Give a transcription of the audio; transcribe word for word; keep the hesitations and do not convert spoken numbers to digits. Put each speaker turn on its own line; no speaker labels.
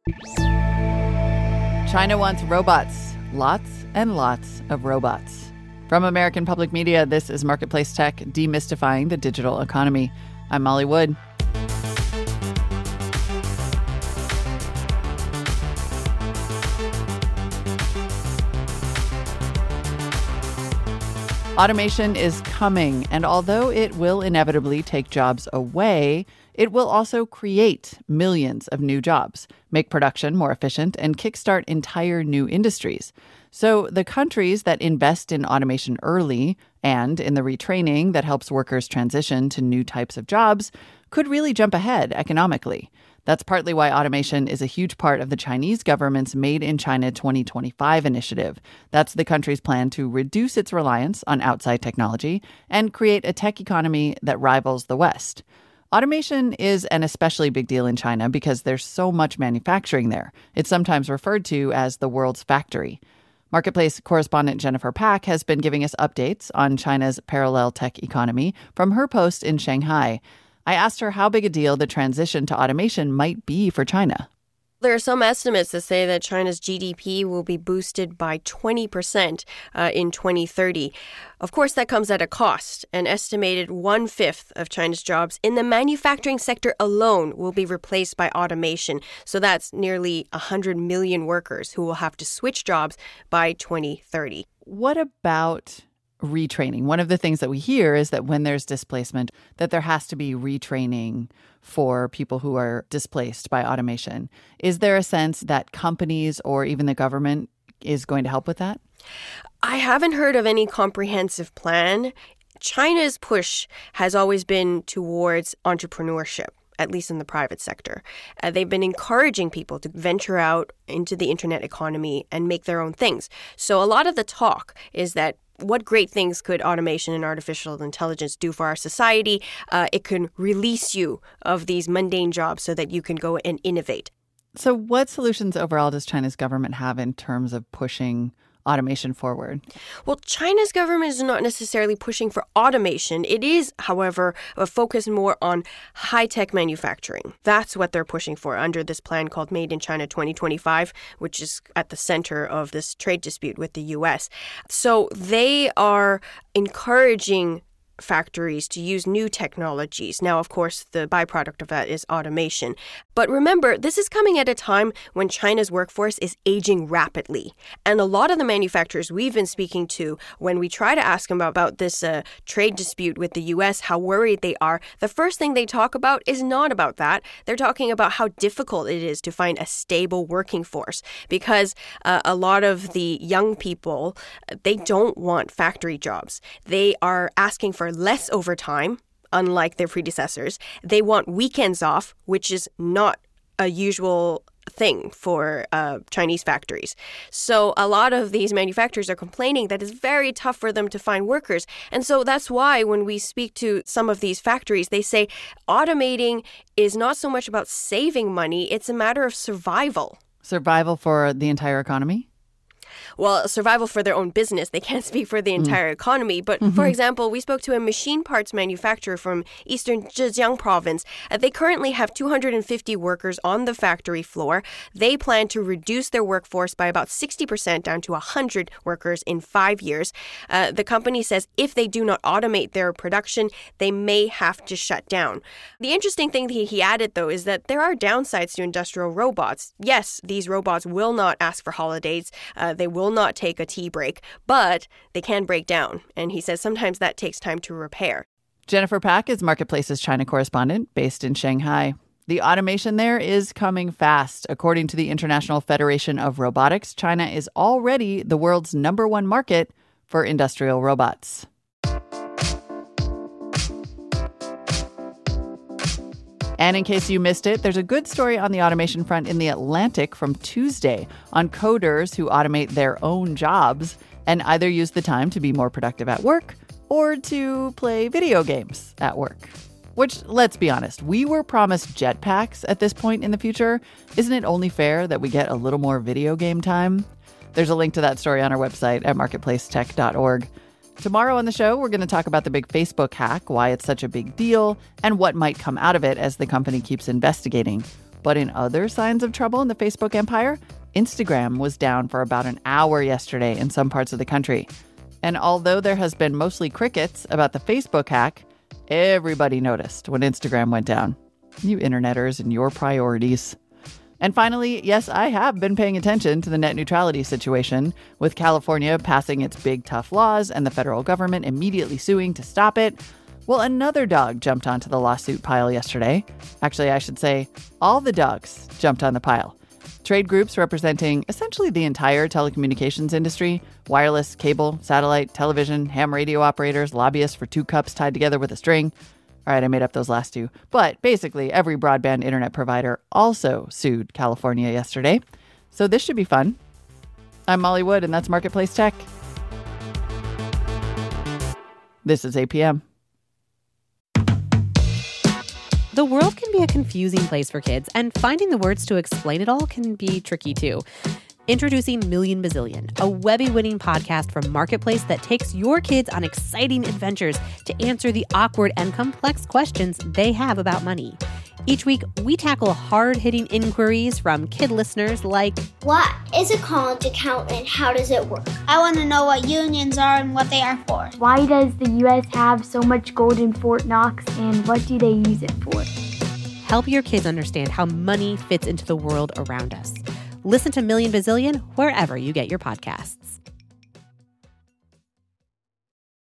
China wants robots. Lots and lots of robots. From American Public Media, this is Marketplace Tech, demystifying the digital economy. I'm Molly Wood. Automation is coming, and although it will inevitably take jobs away, it will also create millions of new jobs, make production more efficient, and kickstart entire new industries. So the countries that invest in automation early and in the retraining that helps workers transition to new types of jobs could really jump ahead economically. That's partly why automation is a huge part of the Chinese government's Made in China twenty twenty-five initiative. That's the country's plan to reduce its reliance on outside technology and create a tech economy that rivals the West. Automation is an especially big deal in China because there's so much manufacturing there. It's sometimes referred to as the world's factory. Marketplace correspondent Jennifer Pak has been giving us updates on China's parallel tech economy from her post in Shanghai. I asked her how big a deal the transition to automation might be for China.
There are some estimates that say that China's G D P will be boosted by twenty percent uh, in twenty thirty. Of course, that comes at a cost. An estimated one-fifth of China's jobs in the manufacturing sector alone will be replaced by automation. So that's nearly one hundred million workers who will have to switch jobs by twenty thirty.
What about retraining? One of the things that we hear is that when there's displacement, that there has to be retraining for people who are displaced by automation. Is there a sense that companies or even the government is going to help with that?
I haven't heard of any comprehensive plan. China's push has always been towards entrepreneurship, at least in the private sector. Uh, they've been encouraging people to venture out into the internet economy and make their own things. So a lot of the talk is that what great things could automation and artificial intelligence do for our society? Uh, it can release you of these mundane jobs so that you can go and innovate.
So what solutions overall does China's government have in terms of pushing automation forward?
Well, China's government is not necessarily pushing for automation. It is, however, a focus more on high-tech manufacturing. That's what they're pushing for under this plan called Made in China twenty twenty-five, which is at the center of this trade dispute with the U S. So they are encouraging factories to use new technologies. Now, of course, the byproduct of that is automation. But remember, this is coming at a time when China's workforce is aging rapidly. And a lot of the manufacturers we've been speaking to, when we try to ask them about this uh, trade dispute with the U S, how worried they are, the first thing they talk about is not about that. They're talking about how difficult it is to find a stable working force because uh, a lot of the young people, they don't want factory jobs. They are asking for less overtime, unlike their predecessors. They want weekends off, which is not a usual thing for uh, Chinese factories. So a lot of these manufacturers are complaining that it's very tough for them to find workers. And so that's why when we speak to some of these factories, they say automating is not so much about saving money, it's a matter of survival.
Survival for the entire economy?
Well, survival for their own business. They can't speak for the entire mm. economy. But mm-hmm. for example, we spoke to a machine parts manufacturer from eastern Zhejiang province. Uh, they currently have two hundred fifty workers on the factory floor. They plan to reduce their workforce by about sixty percent down to one hundred workers in five years. Uh, the company says if they do not automate their production, they may have to shut down. The interesting thing that he, he added, though, is that there are downsides to industrial robots. Yes, these robots will not ask for holidays. Uh, they will not take a tea break, but they can break down. And he says sometimes that takes time to repair.
Jennifer Pak is Marketplace's China correspondent based in Shanghai. The automation there is coming fast. According to the International Federation of Robotics, China is already the world's number one market for industrial robots. And in case you missed it, there's a good story on the automation front in The Atlantic from Tuesday on coders who automate their own jobs and either use the time to be more productive at work or to play video games at work. Which, let's be honest, we were promised jetpacks at this point in the future. Isn't it only fair that we get a little more video game time? There's a link to that story on our website at marketplace tech dot org. Tomorrow on the show, we're going to talk about the big Facebook hack, why it's such a big deal, and what might come out of it as the company keeps investigating. But in other signs of trouble in the Facebook empire, Instagram was down for about an hour yesterday in some parts of the country. And although there has been mostly crickets about the Facebook hack, everybody noticed when Instagram went down. You interneters and your priorities. And finally, yes, I have been paying attention to the net neutrality situation, with California passing its big tough laws and the federal government immediately suing to stop it. Well, another dog jumped onto the lawsuit pile yesterday. Actually, I should say all the dogs jumped on the pile. Trade groups representing essentially the entire telecommunications industry, wireless, cable, satellite, television, ham radio operators, lobbyists for two cups tied together with a string. All right, I made up those last two. But basically, every broadband internet provider also sued California yesterday. So this should be fun. I'm Molly Wood, and that's Marketplace Tech. This is A P M.
The world can be a confusing place for kids, and finding the words to explain it all can be tricky too. Introducing Million Bazillion, a Webby-winning podcast from Marketplace that takes your kids on exciting adventures to answer the awkward and complex questions they have about money. Each week, we tackle hard-hitting inquiries from kid listeners like,
what is a college account and how does it work?
I want to know what unions are and what they are for.
Why does the U S have so much gold in Fort Knox and what do they use it for?
Help your kids understand how money fits into the world around us. Listen to Million Bazillion wherever you get your podcasts.